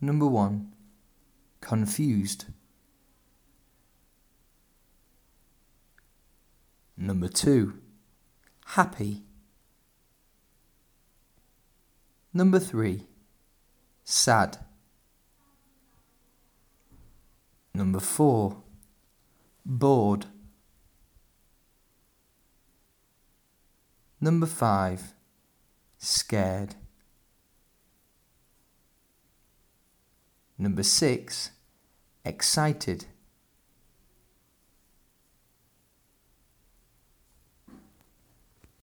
Number 1. Confused. Number 2. Happy. Number 3. Sad. Number 4. Bored. Number 5. Scared. Number 6. Excited.